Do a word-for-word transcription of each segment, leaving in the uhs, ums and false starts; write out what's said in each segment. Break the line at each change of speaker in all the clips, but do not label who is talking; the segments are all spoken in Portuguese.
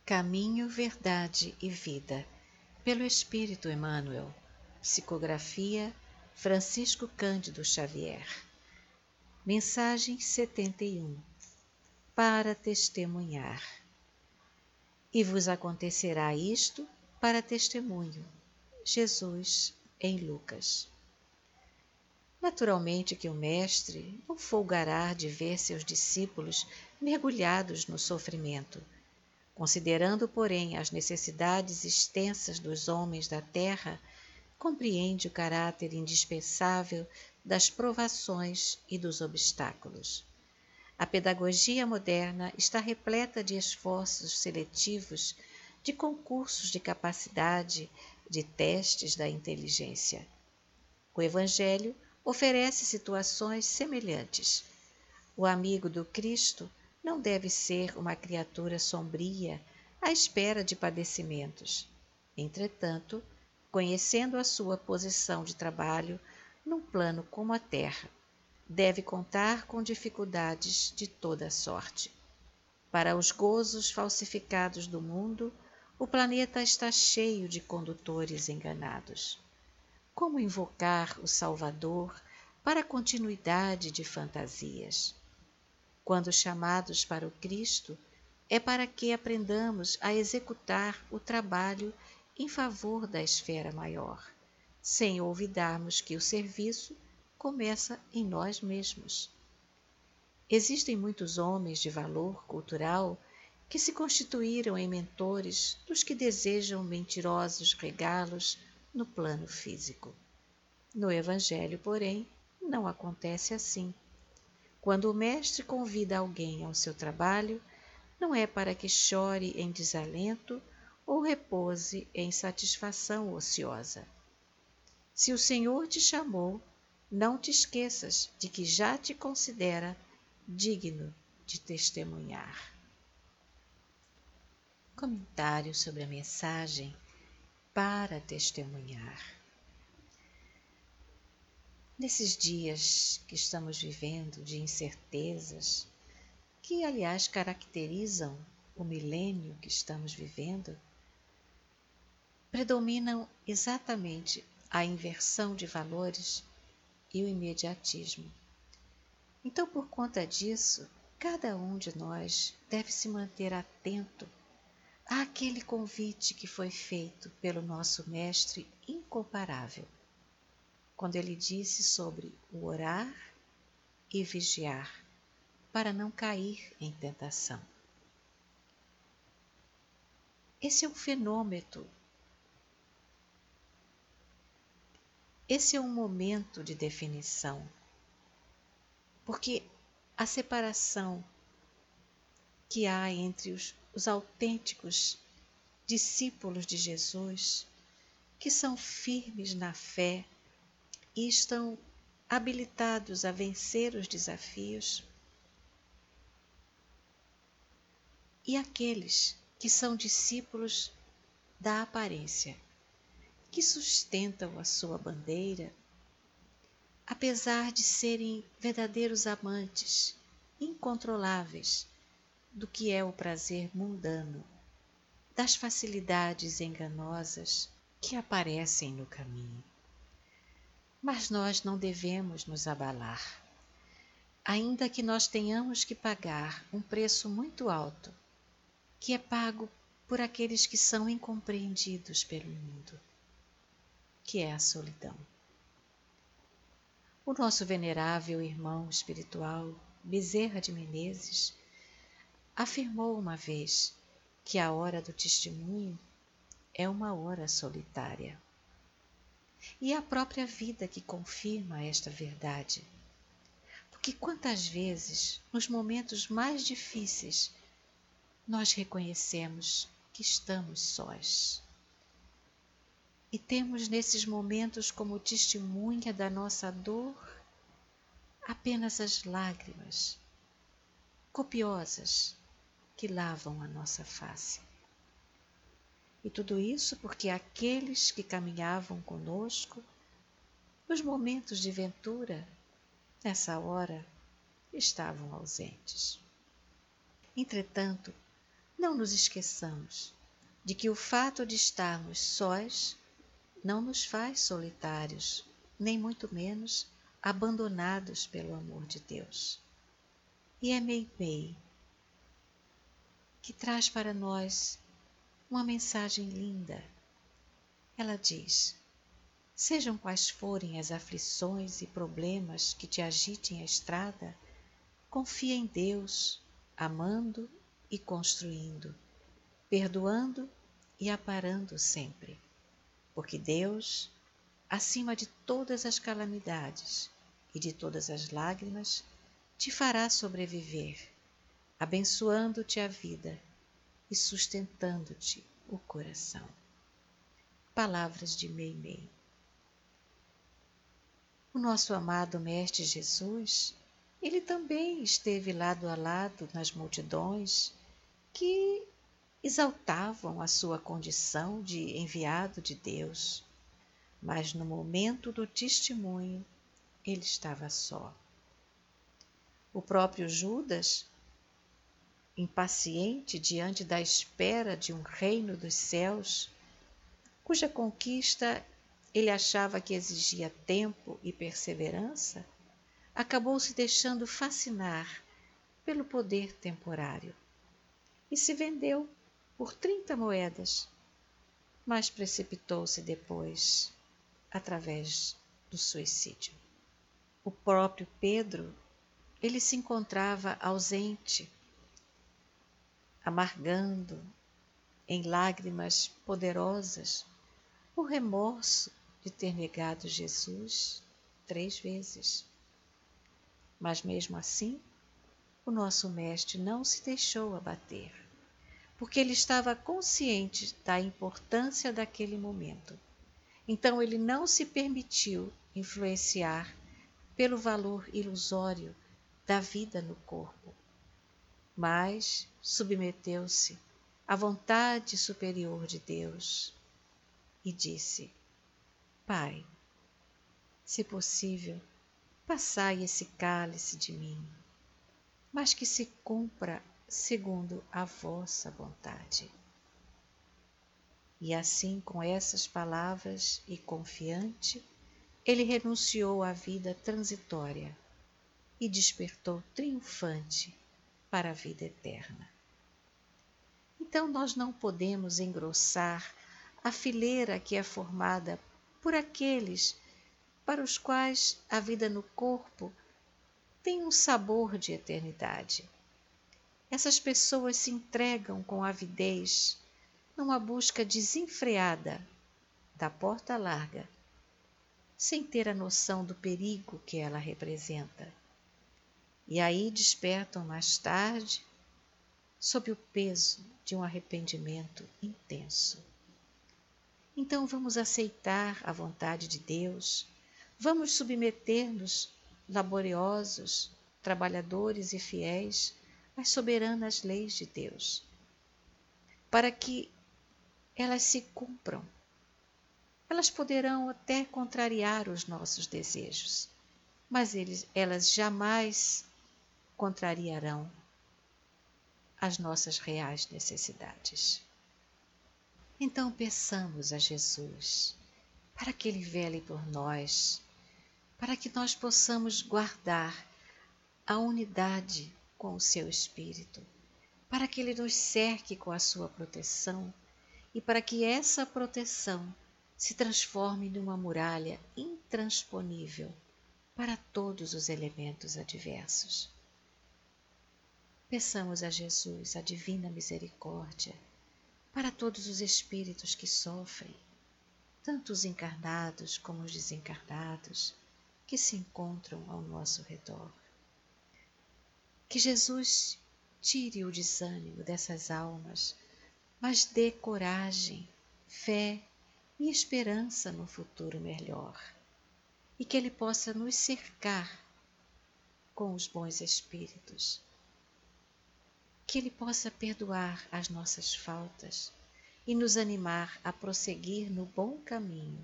Caminho, Verdade e Vida, pelo Espírito Emmanuel. Psicografia Francisco Cândido Xavier. Mensagem setenta e um. Para testemunhar. E vos acontecerá isto para testemunho. Jesus em Lucas. Naturalmente que o Mestre não folgará de ver seus discípulos mergulhados no sofrimento. Considerando, porém, as necessidades extensas dos homens da terra, compreende o caráter indispensável das provações e dos obstáculos. A pedagogia moderna está repleta de esforços seletivos, de concursos de capacidade, de testes da inteligência. O Evangelho oferece situações semelhantes. O amigo do Cristo não deve ser uma criatura sombria à espera de padecimentos. Entretanto, conhecendo a sua posição de trabalho num plano como a terra, deve contar com dificuldades de toda sorte. Para os gozos falsificados do mundo, o planeta está cheio de condutores enganados. Como invocar o Salvador para a continuidade de fantasias? Quando chamados para o Cristo, é para que aprendamos a executar o trabalho em favor da esfera maior, sem olvidarmos que o serviço começa em nós mesmos. Existem muitos homens de valor cultural que se constituíram em mentores dos que desejam mentirosos regalos no plano físico. No Evangelho, porém, não acontece assim. Quando o Mestre convida alguém ao seu trabalho, não é para que chore em desalento ou repouse em satisfação ociosa. Se o Senhor te chamou, não te esqueças de que já te considera digno de testemunhar. Comentário sobre a mensagem para testemunhar. Nesses dias que estamos vivendo de incertezas, que aliás caracterizam o milênio que estamos vivendo, predominam exatamente a inversão de valores e o imediatismo. Então, por conta disso, cada um de nós deve se manter atento àquele convite que foi feito pelo nosso Mestre incomparável, quando ele disse sobre o orar e vigiar, para não cair em tentação. Esse é um fenômeno, esse é um momento de definição, porque a separação que há entre os, os autênticos discípulos de Jesus, que são firmes na fé e estão habilitados a vencer os desafios, e aqueles que são discípulos da aparência, que sustentam a sua bandeira, apesar de serem verdadeiros amantes incontroláveis do que é o prazer mundano, das facilidades enganosas que aparecem no caminho. Mas nós não devemos nos abalar, ainda que nós tenhamos que pagar um preço muito alto, que é pago por aqueles que são incompreendidos pelo mundo, que é a solidão. O nosso venerável irmão espiritual, Bezerra de Menezes, afirmou uma vez que a hora do testemunho é uma hora solitária. E é a própria vida que confirma esta verdade. Porque quantas vezes, nos momentos mais difíceis, nós reconhecemos que estamos sós. E temos nesses momentos como testemunha da nossa dor apenas as lágrimas copiosas que lavam a nossa face. E tudo isso porque aqueles que caminhavam conosco, nos momentos de ventura, nessa hora, estavam ausentes. Entretanto, Não nos esqueçamos de que o fato de estarmos sós não nos faz solitários, nem muito menos abandonados pelo amor de Deus. E é Meimei que traz para nós uma mensagem linda. Ela diz: sejam quais forem as aflições e problemas que te agitem a estrada, confia em Deus, amando e construindo, perdoando e aparando sempre, porque Deus, acima de todas as calamidades e de todas as lágrimas, te fará sobreviver, abençoando-te a vida e sustentando-te o coração. Palavras de Meimei. O nosso amado Mestre Jesus, ele também esteve lado a lado nas multidões que exaltavam a sua condição de enviado de Deus, mas no momento do testemunho ele estava só. O próprio Judas, impaciente diante da espera de um reino dos céus, cuja conquista ele achava que exigia tempo e perseverança, acabou se deixando fascinar pelo poder temporário e se vendeu por trinta moedas, mas precipitou-se depois através do suicídio. O próprio Pedro, ele se encontrava ausente, amargando em lágrimas poderosas o remorso de ter negado Jesus três vezes. Mas mesmo assim, o nosso Mestre não se deixou abater, porque ele estava consciente da importância daquele momento. Então ele não se permitiu influenciar pelo valor ilusório da vida no corpo, mas submeteu-se à vontade superior de Deus e disse: Pai, se possível, passai esse cálice de mim, mas que se cumpra segundo a vossa vontade. E assim, com essas palavras e confiante, ele renunciou à vida transitória e despertou triunfante para a vida eterna. Então nós não podemos engrossar a fileira que é formada por aqueles para os quais a vida no corpo tem um sabor de eternidade. Essas pessoas se entregam com avidez numa busca desenfreada da porta larga, sem ter a noção do perigo que ela representa. E aí despertam mais tarde sob o peso de um arrependimento intenso. Então vamos aceitar a vontade de Deus, vamos submeter-nos, laboriosos, trabalhadores e fiéis, às soberanas leis de Deus, para que elas se cumpram. Elas poderão até contrariar os nossos desejos, mas eles, elas jamais contrariarão as nossas reais necessidades. Então peçamos a Jesus para que Ele vele por nós, para que nós possamos guardar a unidade com o Seu Espírito, para que Ele nos cerque com a Sua proteção e para que essa proteção se transforme numa muralha intransponível para todos os elementos adversos. Peçamos a Jesus a divina misericórdia para todos os espíritos que sofrem, tanto os encarnados como os desencarnados, que se encontram ao nosso redor. Que Jesus tire o desânimo dessas almas, mas dê coragem, fé e esperança no futuro melhor, e que Ele possa nos cercar com os bons espíritos, que Ele possa perdoar as nossas faltas e nos animar a prosseguir no bom caminho.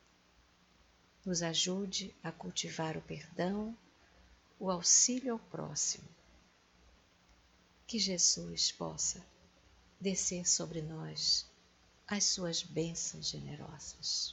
Nos ajude a cultivar o perdão, o auxílio ao próximo. Que Jesus possa descer sobre nós as suas bênçãos generosas.